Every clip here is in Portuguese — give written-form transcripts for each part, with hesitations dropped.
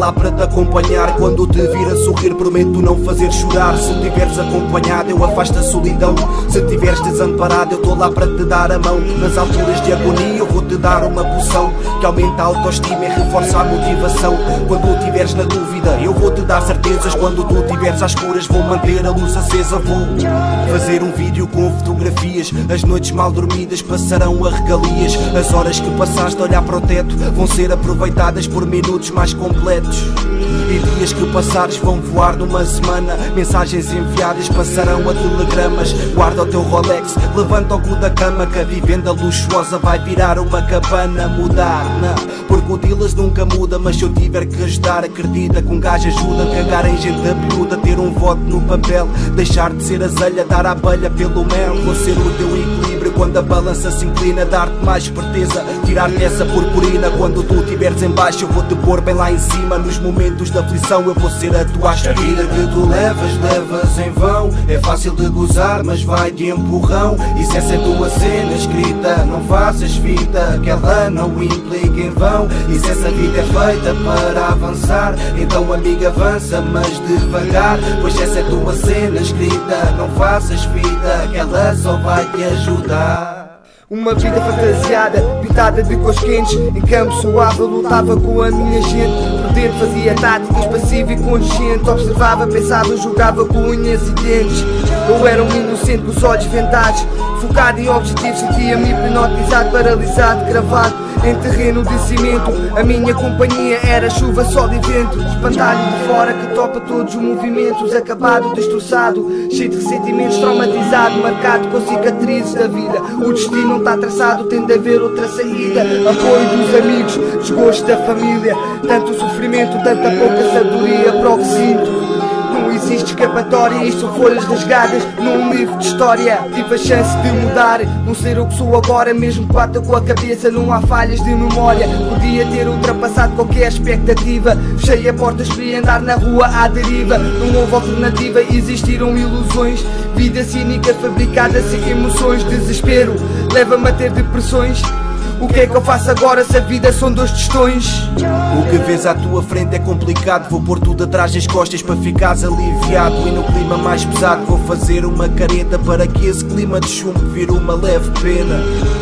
lá para te acompanhar. Quando te vir a sorrir prometo não fazer chorar. Se tiveres acompanhado eu afasto a solidão. Se tiveres desamparado eu estou lá para te dar a mão. Nas alturas de agonia eu vou te dar uma poção que aumenta a autoestima e reforça a motivação. Quando tiveres na dúvida eu vou te dar certezas. Quando tu tiveres às escuras vou manter a luz acesa. Vou fazer um vídeo com fotografias. As noites mal dormidas passarão a regalias. As horas que passaste a olhar para o teto vão ser aproveitadas por minutos mais completos. E dias que passares vão voar numa semana. Mensagens enviadas passarão a telegramas. Guarda o teu Rolex, levanta o cu da cama, que a vivenda luxuosa vai virar uma cabana. Mudar, não, porque o Dilas nunca muda. Mas se eu tiver que ajudar, acredita que um gajo ajuda. Cagar em gente abelhuda, ter um voto no papel. Deixar de ser azelha, dar a abelha pelo mel. Vou ser o teu equilíbrio quando a balança se inclina. Dar-te mais esperteza, tirar-te essa purpurina. Quando tu estiveres em baixo eu vou te pôr bem lá em cima. Nos momentos da aflição eu vou ser a tua aspirina. A vida que tu levas em vão. É fácil de gozar mas vai de empurrão. E se essa é tua cena escrita, não faças fita, que ela não implica em vão. E se essa vida é feita para avançar, então amiga avança mas devagar. Pois se essa é tua cena escrita, não faças fita, que ela só vai te ajudar. Uma vida fantasiada, pitada de cores quentes. Em campo suave eu lutava com a minha gente. Por dentro fazia táticas, passivo e consciente. Observava, pensava, jogava com unhas e dentes. Eu era um inocente com os olhos vendados, focado em objetivos, sentia-me hipnotizado, paralisado, cravado em terreno de cimento. A minha companhia era chuva, sol e vento. Espantalho de fora que topa todos os movimentos. Acabado, destroçado, cheio de ressentimentos, traumatizado, marcado com cicatrizes da vida. O destino não está traçado, tem de haver outra saída. Apoio dos amigos, desgosto da família. Tanto sofrimento, tanta pouca sabedoria para o que sinto. Não existe escapatória, isto são folhas rasgadas num livro de história. Tive a chance de mudar, não ser o que sou agora. Mesmo que bata com a cabeça, não há falhas de memória. Podia ter ultrapassado qualquer expectativa. Fechei a porta, escolhi andar na rua à deriva. Não houve alternativa, existiram ilusões. Vida cínica fabricada sem emoções. Desespero leva-me a ter depressões. O que é que eu faço agora se a vida são dois tostões? O que vês à tua frente é complicado. Vou pôr tudo atrás das costas para ficares aliviado. E no clima mais pesado vou fazer uma careta para que esse clima de chumbo vire uma leve pena.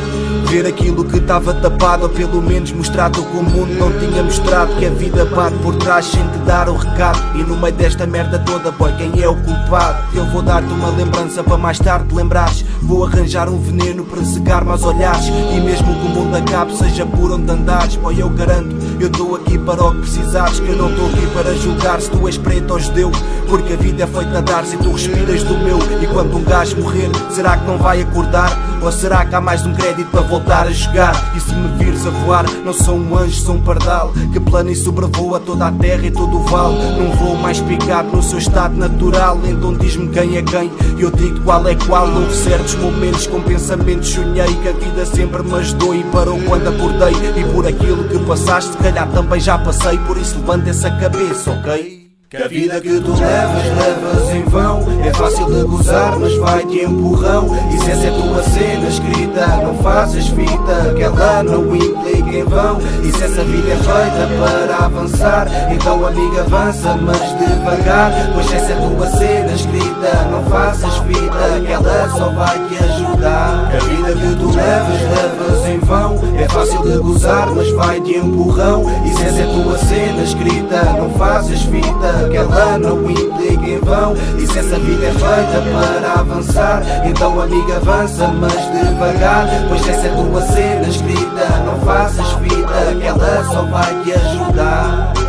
Ver aquilo que estava tapado, ou pelo menos mostrado que o mundo não tinha mostrado. Que a vida bate por trás sem te dar o recado. E no meio desta merda toda, boy, quem é o culpado? Eu vou dar-te uma lembrança para mais tarde te lembrares. Vou arranjar um veneno para cegar-me aos olhares. E mesmo que o mundo acabe, seja por onde andares, boy, eu garanto, eu estou aqui para o que precisares. Que eu não estou aqui para julgar se tu és preto ou judeu, porque a vida é feita a dar-se e tu respiras do meu. E quando um gajo morrer, será que não vai acordar? Ou será que há mais um crédito para voltar a jogar? E se me vires a voar, não sou um anjo, sou um pardal que plana e sobrevoa toda a terra e todo o vale. Não vou mais picado no seu estado natural. Então diz-me quem é quem, eu digo qual é qual. Houve certos momentos com pensamentos, sonhei que a vida sempre me ajudou e parou quando acordei. E por aquilo que passaste, se calhar também já passei. Por isso levanta essa cabeça, ok? Que a vida que tu levas em vão. É fácil de gozar mas vai de empurrão. E se essa é tua cena escrita, não faças fita, que ela não implica em vão. E se essa vida é feita para avançar, então amiga avança mas devagar. Pois se essa é tua cena escrita, não faças fita, que ela só vai te ajudar. Que a vida que tu levas em vão. É fácil de gozar mas vai de empurrão. E se essa é tua cena escrita, não faças fita, que ela não implica em vão. E se essa vida é feita para avançar, então amiga avança mas devagar. Pois se essa é tua cena escrita, não faças fita, que ela só vai te ajudar.